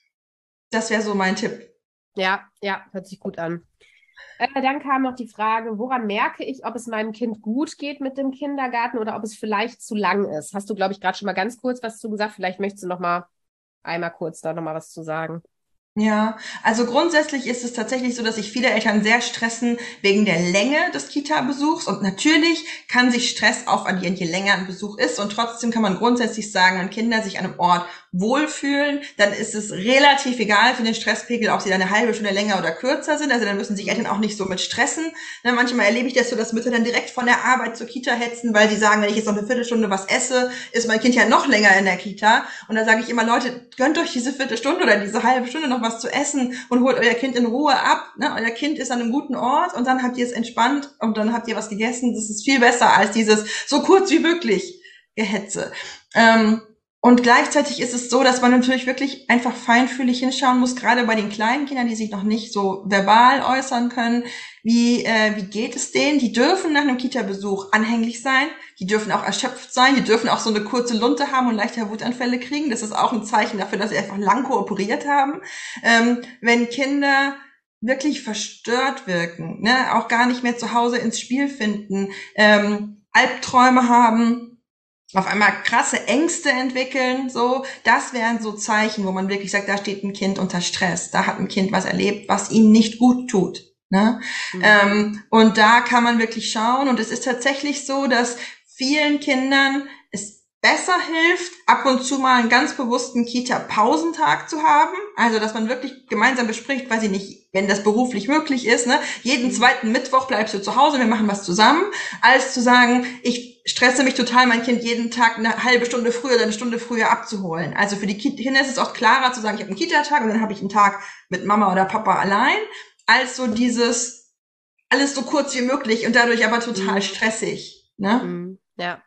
Das wäre so mein Tipp. Ja, ja, hört sich gut an. Äh, dann kam noch die Frage, woran merke ich, ob es meinem Kind gut geht mit dem Kindergarten oder ob es vielleicht zu lang ist? Hast du, glaube ich, gerade schon mal ganz kurz was zu gesagt. Vielleicht möchtest du noch mal einmal kurz da noch mal was zu sagen. Ja, also grundsätzlich ist es tatsächlich so, dass sich viele Eltern sehr stressen wegen der Länge des Kita-Besuchs. Und natürlich kann sich Stress aufaddieren, je länger ein Besuch ist. Und trotzdem kann man grundsätzlich sagen, wenn Kinder sich an einem Ort wohlfühlen, dann ist es relativ egal für den Stresspegel, ob sie dann eine halbe Stunde länger oder kürzer sind. Also dann müssen sich Eltern auch nicht so mit stressen. Ne, manchmal erlebe ich das so, dass Mütter dann direkt von der Arbeit zur Kita hetzen, weil sie sagen, wenn ich jetzt noch eine Viertelstunde was esse, ist mein Kind ja noch länger in der Kita. Und da sage ich immer, Leute, gönnt euch diese Viertelstunde oder diese halbe Stunde noch was zu essen und holt euer Kind in Ruhe ab. Ne? Euer Kind ist an einem guten Ort und dann habt ihr es entspannt und dann habt ihr was gegessen. Das ist viel besser als dieses so kurz wie möglich Gehetze. Ähm, und gleichzeitig ist es so, dass man natürlich wirklich einfach feinfühlig hinschauen muss, gerade bei den kleinen Kindern, die sich noch nicht so verbal äußern können. Wie, äh, wie geht es denen? Die dürfen nach einem Kita-Besuch anhänglich sein. Die dürfen auch erschöpft sein. Die dürfen auch so eine kurze Lunte haben und leichter Wutanfälle kriegen. Das ist auch ein Zeichen dafür, dass sie einfach lang kooperiert haben. Ähm, wenn Kinder wirklich verstört wirken, ne, auch gar nicht mehr zu Hause ins Spiel finden, ähm, Albträume haben, auf einmal krasse Ängste entwickeln, so, das wären so Zeichen, wo man wirklich sagt, da steht ein Kind unter Stress, da hat ein Kind was erlebt, was ihm nicht gut tut, ne? Mhm. Ähm, und da kann man wirklich schauen, und es ist tatsächlich so, dass vielen Kindern es besser hilft, ab und zu mal einen ganz bewussten Kita-Pausentag zu haben, also dass man wirklich gemeinsam bespricht, weiß ich nicht, wenn das beruflich möglich ist, ne, jeden zweiten Mittwoch bleibst du zu Hause, wir machen was zusammen, als zu sagen, ich stresse mich total, mein Kind jeden Tag eine halbe Stunde früher oder eine Stunde früher abzuholen. Also für die Kinder ist es oft klarer zu sagen, ich habe einen Kita-Tag und dann habe ich einen Tag mit Mama oder Papa allein, als so dieses alles so kurz wie möglich und dadurch aber total stressig, ne? Ja,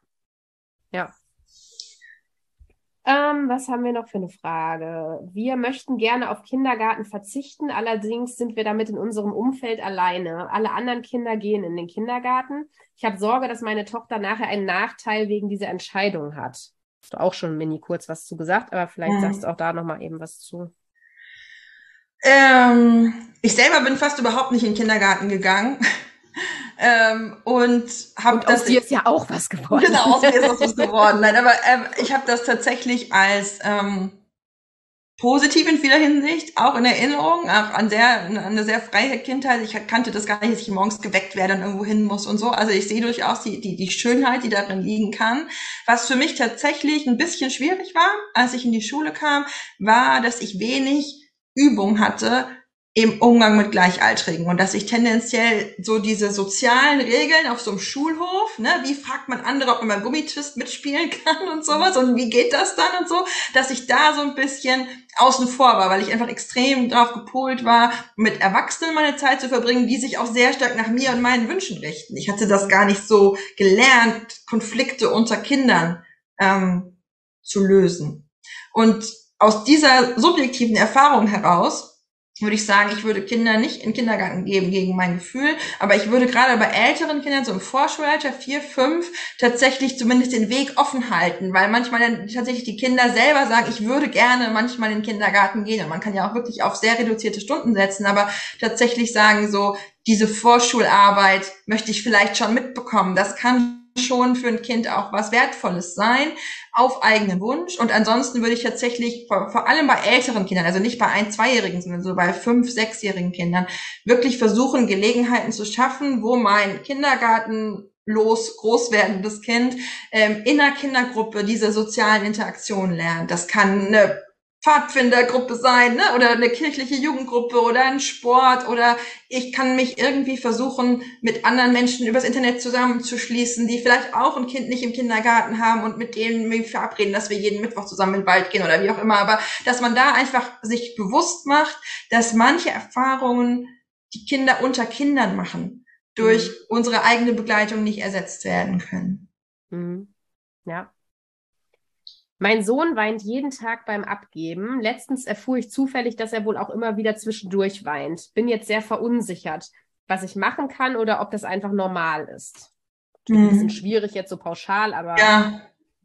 ja. Ähm, was haben wir noch für eine Frage? Wir möchten gerne auf Kindergarten verzichten, allerdings sind wir damit in unserem Umfeld alleine. Alle anderen Kinder gehen in den Kindergarten. Ich habe Sorge, dass meine Tochter nachher einen Nachteil wegen dieser Entscheidung hat. Hast du auch schon mini kurz was zu gesagt, aber vielleicht mhm. sagst du auch da nochmal eben was zu. Ähm, ich selber bin fast überhaupt nicht in den Kindergarten gegangen. Ähm, und hab und aus das, dir ist ja auch was geworden. Genau, aus mir ist auch was geworden. Nein, aber ähm, ich habe das tatsächlich als ähm, positiv in vieler Hinsicht, auch in Erinnerung, auch an, sehr, an eine sehr freie Kindheit. Ich kannte das gar nicht, dass ich morgens geweckt werde und irgendwo hin muss und so. Also ich sehe durchaus die, die, die Schönheit, die darin liegen kann. Was für mich tatsächlich ein bisschen schwierig war, als ich in die Schule kam, war, dass ich wenig Übung hatte im Umgang mit Gleichaltrigen und dass ich tendenziell so diese sozialen Regeln auf so einem Schulhof, ne, wie fragt man andere, ob man beim Gummitwist mitspielen kann und sowas und wie geht das dann und so, dass ich da so ein bisschen außen vor war, weil ich einfach extrem drauf gepolt war, mit Erwachsenen meine Zeit zu verbringen, die sich auch sehr stark nach mir und meinen Wünschen richten. Ich hatte das gar nicht so gelernt, Konflikte unter Kindern ähm, zu lösen. Und aus dieser subjektiven Erfahrung heraus würde ich sagen, ich würde Kinder nicht in den Kindergarten geben gegen mein Gefühl, aber ich würde gerade bei älteren Kindern, so im Vorschulalter, vier, fünf, tatsächlich zumindest den Weg offen halten, weil manchmal dann tatsächlich die Kinder selber sagen, ich würde gerne manchmal in den Kindergarten gehen, und man kann ja auch wirklich auf sehr reduzierte Stunden setzen, aber tatsächlich sagen so, diese Vorschularbeit möchte ich vielleicht schon mitbekommen, das kann schon für ein Kind auch was Wertvolles sein, auf eigenen Wunsch. Und ansonsten würde ich tatsächlich, vor, vor allem bei älteren Kindern, also nicht bei ein-, zweijährigen, sondern so bei fünf-, sechsjährigen Kindern, wirklich versuchen, Gelegenheiten zu schaffen, wo mein Kindergarten los groß werdendes Kind ähm, in einer Kindergruppe diese sozialen Interaktionen lernt. Das kann eine Pfadfindergruppe sein, ne, oder eine kirchliche Jugendgruppe oder ein Sport, oder ich kann mich irgendwie versuchen, mit anderen Menschen übers Internet zusammenzuschließen, die vielleicht auch ein Kind nicht im Kindergarten haben und mit denen wir verabreden, dass wir jeden Mittwoch zusammen in den Wald gehen oder wie auch immer, aber dass man da einfach sich bewusst macht, dass manche Erfahrungen, die Kinder unter Kindern machen, durch mhm. unsere eigene Begleitung nicht ersetzt werden können. Mhm. Ja. Mein Sohn weint jeden Tag beim Abgeben. Letztens erfuhr ich zufällig, dass er wohl auch immer wieder zwischendurch weint. Bin jetzt sehr verunsichert, was ich machen kann oder ob das einfach normal ist. Natürlich ein bisschen Hm. schwierig jetzt so pauschal, aber Ja.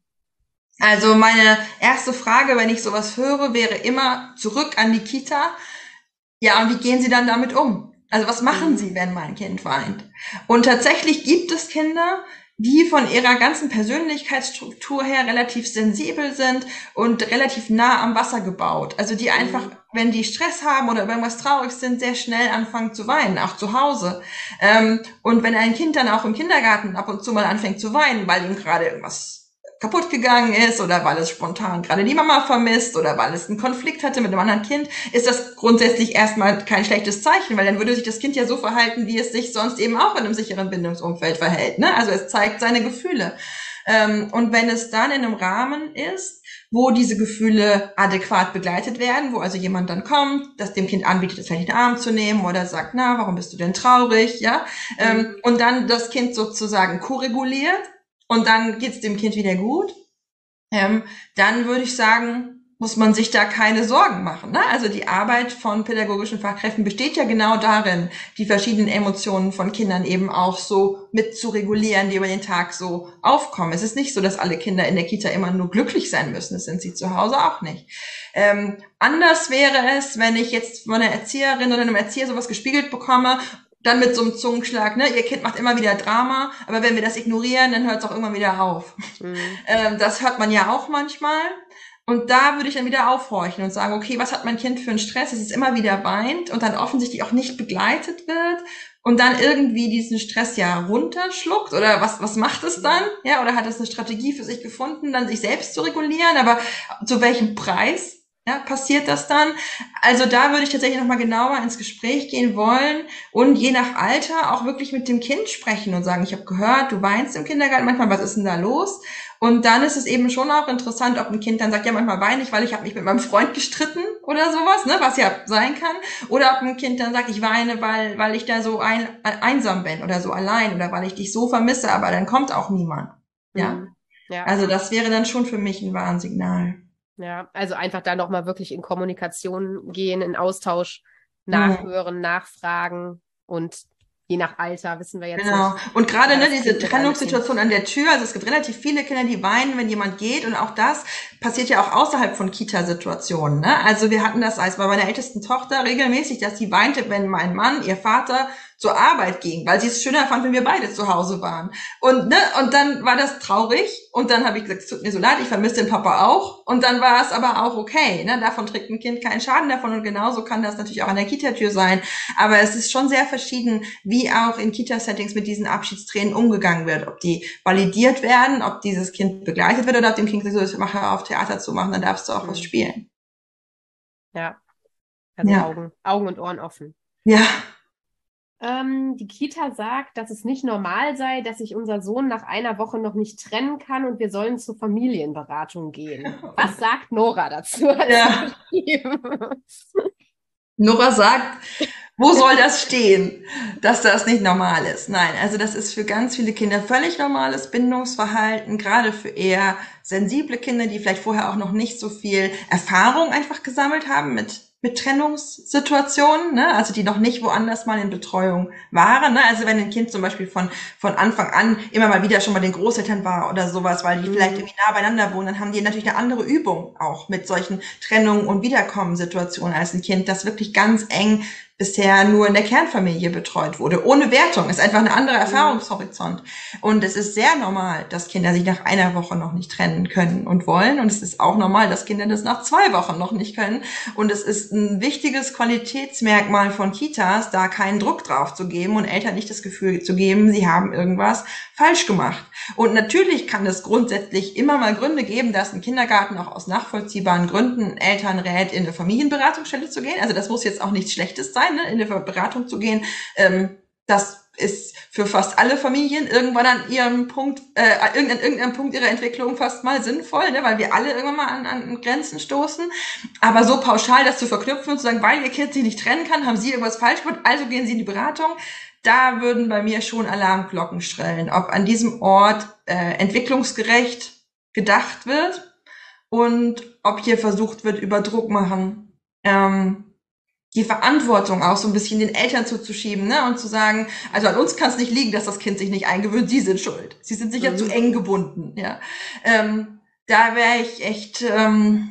Also meine erste Frage, wenn ich sowas höre, wäre immer zurück an die Kita. Ja, und wie gehen Sie dann damit um? Also was machen mhm. Sie, wenn mein Kind weint? Und tatsächlich gibt es Kinder, die von ihrer ganzen Persönlichkeitsstruktur her relativ sensibel sind und relativ nah am Wasser gebaut. Also die einfach, Mhm. wenn die Stress haben oder über irgendwas traurig sind, sehr schnell anfangen zu weinen, auch zu Hause. Ähm, und wenn ein Kind dann auch im Kindergarten ab und zu mal anfängt zu weinen, weil ihm gerade irgendwas kaputt gegangen ist oder weil es spontan gerade die Mama vermisst oder weil es einen Konflikt hatte mit einem anderen Kind, ist das grundsätzlich erstmal kein schlechtes Zeichen, weil dann würde sich das Kind ja so verhalten, wie es sich sonst eben auch in einem sicheren Bindungsumfeld verhält. Ne? Also es zeigt seine Gefühle. Ähm, und wenn es dann in einem Rahmen ist, wo diese Gefühle adäquat begleitet werden, wo also jemand dann kommt, das dem Kind anbietet, es vielleicht in den Arm zu nehmen oder sagt, na, warum bist du denn traurig, ja, ähm, Mhm. und dann das Kind sozusagen koreguliert, und dann geht's dem Kind wieder gut, ähm, dann würde ich sagen, muss man sich da keine Sorgen machen. Ne? Also die Arbeit von pädagogischen Fachkräften besteht ja genau darin, die verschiedenen Emotionen von Kindern eben auch so mit zu regulieren, die über den Tag so aufkommen. Es ist nicht so, dass alle Kinder in der Kita immer nur glücklich sein müssen. Das sind sie zu Hause auch nicht. Ähm, anders wäre es, wenn ich jetzt von einer Erzieherin oder einem Erzieher sowas gespiegelt bekomme, dann mit so einem Zungenschlag, ne, ihr Kind macht immer wieder Drama, aber wenn wir das ignorieren, dann hört es auch irgendwann wieder auf. Mhm. Ähm, das hört man ja auch manchmal. Und da würde ich dann wieder aufhorchen und sagen, okay, was hat mein Kind für einen Stress, dass es immer wieder weint und dann offensichtlich auch nicht begleitet wird und dann irgendwie diesen Stress ja runterschluckt oder was, was macht es dann? Ja, oder hat es eine Strategie für sich gefunden, dann sich selbst zu regulieren, aber zu welchem Preis? Ja, passiert das dann? Also da würde ich tatsächlich nochmal genauer ins Gespräch gehen wollen und je nach Alter auch wirklich mit dem Kind sprechen und sagen, ich habe gehört, du weinst im Kindergarten manchmal, was ist denn da los? Und dann ist es eben schon auch interessant, ob ein Kind dann sagt, ja, manchmal weine ich, weil ich habe mich mit meinem Freund gestritten oder sowas, ne, was ja sein kann. Oder ob ein Kind dann sagt, ich weine, weil weil ich da so ein, einsam bin oder so allein oder weil ich dich so vermisse, aber dann kommt auch niemand. Ja, Mhm. Ja. also das wäre dann schon für mich ein Warnsignal. Ja, also einfach da nochmal wirklich in Kommunikation gehen, in Austausch, Mhm. nachhören, nachfragen und je nach Alter wissen wir jetzt Genau. nicht, Und gerade da ne, das diese Kind mit einbeziehen. Trennungssituation an der Tür, also es gibt relativ viele Kinder, die weinen, wenn jemand geht und auch das passiert ja auch außerhalb von Kita-Situationen. Ne? Also wir hatten das als bei meiner ältesten Tochter regelmäßig, dass sie weinte, wenn mein Mann, ihr Vater, zur Arbeit ging, weil sie es schöner fand, wenn wir beide zu Hause waren. Und ne, und dann war das traurig und dann habe ich gesagt, es tut mir so leid, ich vermisse den Papa auch. Und dann war es aber auch okay. Ne? Davon trägt ein Kind keinen Schaden davon und genauso kann das natürlich auch an der Kita-Tür sein. Aber es ist schon sehr verschieden, wie auch in Kita-Settings mit diesen Abschiedstränen umgegangen wird. Ob die validiert werden, ob dieses Kind begleitet wird oder ob dem Kind gesagt wird, mach hör auf, Theater zu machen, dann darfst du auch was Hm. spielen. Ja, also Ja. Augen, Augen und Ohren offen. Ja. Ähm, die Kita sagt, dass es nicht normal sei, dass sich unser Sohn nach einer Woche noch nicht trennen kann und wir sollen zur Familienberatung gehen. Was sagt Nora dazu? Hat sie Ja. geschrieben. Nora sagt, wo soll das stehen, dass das nicht normal ist? Nein, also das ist für ganz viele Kinder völlig normales Bindungsverhalten, gerade für eher sensible Kinder, die vielleicht vorher auch noch nicht so viel Erfahrung einfach gesammelt haben mit mit Trennungssituationen, ne? Also die noch nicht woanders mal in Betreuung waren. Ne? Also wenn ein Kind zum Beispiel von von Anfang an immer mal wieder schon bei den Großeltern war oder sowas, weil die vielleicht Mhm. irgendwie nah beieinander wohnen, dann haben die natürlich eine andere Übung auch mit solchen Trennungen und Wiederkommen-Situationen als ein Kind, das wirklich ganz eng bisher nur in der Kernfamilie betreut wurde. Ohne Wertung. Ist einfach ein anderer Mhm. Erfahrungshorizont. Und es ist sehr normal, dass Kinder sich nach einer Woche noch nicht trennen können und wollen. Und es ist auch normal, dass Kinder das nach zwei Wochen noch nicht können. Und es ist ein wichtiges Qualitätsmerkmal von Kitas, da keinen Druck drauf zu geben und Eltern nicht das Gefühl zu geben, sie haben irgendwas falsch gemacht. Und natürlich kann es grundsätzlich immer mal Gründe geben, dass ein Kindergarten auch aus nachvollziehbaren Gründen Eltern rät, in eine Familienberatungsstelle zu gehen. Also das muss jetzt auch nichts Schlechtes sein, ne, in eine Beratung zu gehen. Ähm, das ist für fast alle Familien irgendwann an ihrem Punkt, äh, an irgendeinem Punkt ihrer Entwicklung fast mal sinnvoll, ne, weil wir alle irgendwann mal an, an Grenzen stoßen. Aber so pauschal das zu verknüpfen und zu sagen, weil ihr Kind sich nicht trennen kann, haben sie irgendwas falsch gemacht, also gehen sie in die Beratung. da würden bei mir schon Alarmglocken schrillen, ob an diesem Ort äh, entwicklungsgerecht gedacht wird und ob hier versucht wird, über Druck machen, ähm, die Verantwortung auch so ein bisschen den Eltern zuzuschieben, ne, und zu sagen, also an uns kann es nicht liegen, dass das Kind sich nicht eingewöhnt, sie sind schuld. Sie sind sicher mhm. zu eng gebunden, ja. Ähm, da wäre ich echt ähm,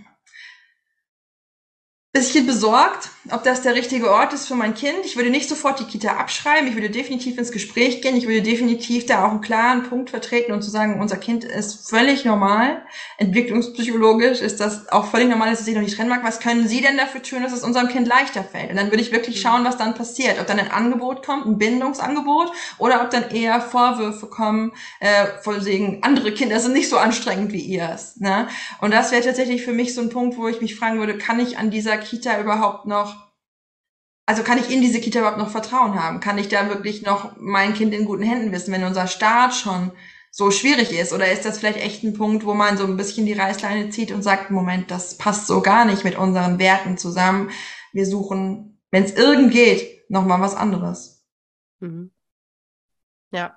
bisschen besorgt, ob das der richtige Ort ist für mein Kind. Ich würde nicht sofort die Kita abschreiben. Ich würde definitiv ins Gespräch gehen. Ich würde definitiv da auch einen klaren Punkt vertreten und zu sagen, unser Kind ist völlig normal. Entwicklungspsychologisch ist das auch völlig normal, dass es sich noch nicht trennen mag. Was können Sie denn dafür tun, dass es unserem Kind leichter fällt? Und dann würde ich wirklich schauen, was dann passiert. Ob dann ein Angebot kommt, ein Bindungsangebot, oder ob dann eher Vorwürfe kommen, äh, von wegen, andere Kinder sind nicht so anstrengend wie ihrs, ne? Und das wäre tatsächlich für mich so ein Punkt, wo ich mich fragen würde, kann ich an dieser Kita überhaupt noch, also kann ich in diese Kita überhaupt noch Vertrauen haben? Kann ich da wirklich noch mein Kind in guten Händen wissen, wenn unser Start schon so schwierig ist? Oder ist das vielleicht echt ein Punkt, wo man so ein bisschen die Reißleine zieht und sagt, Moment, das passt so gar nicht mit unseren Werten zusammen. Wir suchen, wenn es irgend geht, nochmal was anderes. Mhm. Ja.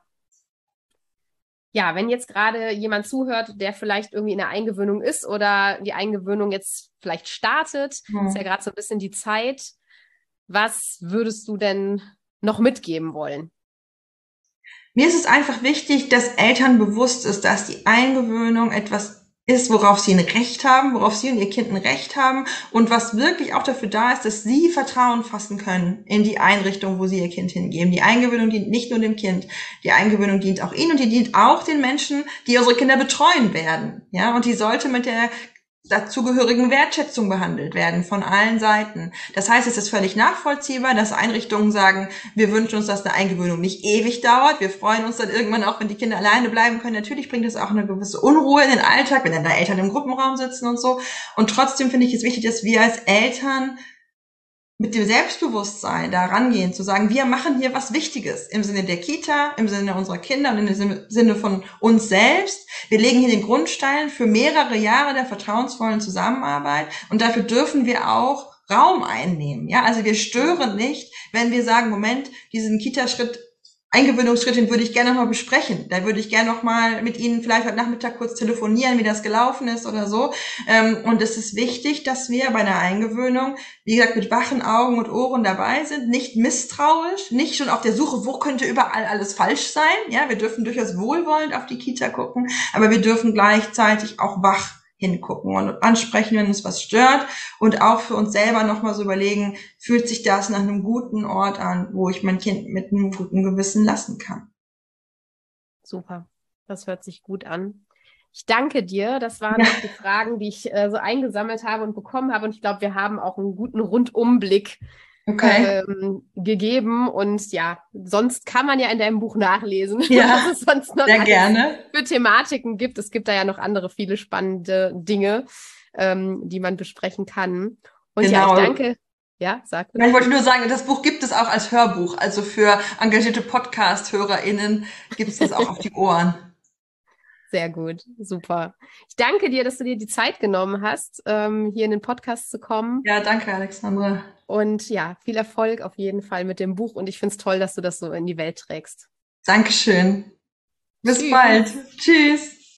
Ja, wenn jetzt gerade jemand zuhört, der vielleicht irgendwie in der Eingewöhnung ist oder die Eingewöhnung jetzt vielleicht startet, hm. ist ja gerade so ein bisschen die Zeit. Was würdest du denn noch mitgeben wollen? Mir ist es einfach wichtig, dass Eltern bewusst ist, dass die Eingewöhnung etwas ist, worauf sie ein Recht haben, worauf sie und ihr Kind ein Recht haben und was wirklich auch dafür da ist, dass sie Vertrauen fassen können in die Einrichtung, wo sie ihr Kind hingeben. Die Eingewöhnung dient nicht nur dem Kind, die Eingewöhnung dient auch ihnen und die dient auch den Menschen, die unsere Kinder betreuen werden. Ja, und die sollte mit der dazugehörigen Wertschätzung behandelt werden von allen Seiten. Das heißt, es ist völlig nachvollziehbar, dass Einrichtungen sagen, wir wünschen uns, dass eine Eingewöhnung nicht ewig dauert. Wir freuen uns dann irgendwann auch, wenn die Kinder alleine bleiben können. Natürlich bringt es auch eine gewisse Unruhe in den Alltag, wenn dann da Eltern im Gruppenraum sitzen und so. Und trotzdem finde ich es wichtig, dass wir als Eltern mit dem Selbstbewusstsein da rangehen, zu sagen, wir machen hier was Wichtiges im Sinne der Kita, im Sinne unserer Kinder und im Sinne von uns selbst. Wir legen hier den Grundstein für mehrere Jahre der vertrauensvollen Zusammenarbeit und dafür dürfen wir auch Raum einnehmen. Ja, also wir stören nicht, wenn wir sagen, Moment, diesen Kita-Schritt, Eingewöhnungsschritt, den würde ich gerne noch mal besprechen. Da würde ich gerne noch mal mit Ihnen vielleicht heute Nachmittag kurz telefonieren, wie das gelaufen ist oder so. Und es ist wichtig, dass wir bei einer Eingewöhnung, wie gesagt, mit wachen Augen und Ohren dabei sind, nicht misstrauisch, nicht schon auf der Suche, wo könnte überall alles falsch sein. Ja, wir dürfen durchaus wohlwollend auf die Kita gucken, aber wir dürfen gleichzeitig auch wach hingucken und ansprechen, wenn uns was stört und auch für uns selber nochmal so überlegen, fühlt sich das nach einem guten Ort an, wo ich mein Kind mit einem guten Gewissen lassen kann. Super, das hört sich gut an. Ich danke dir, das waren ja. die Fragen, die ich äh, so eingesammelt habe und bekommen habe und ich glaube, wir haben auch einen guten Rundumblick Okay. Ähm, gegeben und ja, sonst kann man ja in deinem Buch nachlesen, ja, was es sonst noch sehr gerne. für Thematiken gibt. Es gibt da ja noch andere viele spannende Dinge, ähm, die man besprechen kann. Und genau. ja, ich danke. Ja, sag bitte. Ich wollte nur sagen, das Buch gibt es auch als Hörbuch, also für engagierte Podcast-HörerInnen gibt es das auch auf die Ohren. Sehr gut, super. Ich danke dir, dass du dir die Zeit genommen hast, ähm, hier in den Podcast zu kommen. Ja, danke, Alexandra. Und ja, viel Erfolg auf jeden Fall mit dem Buch. Und ich finde es toll, dass du das so in die Welt trägst. Dankeschön. Bis Tschüss. bald. Tschüss.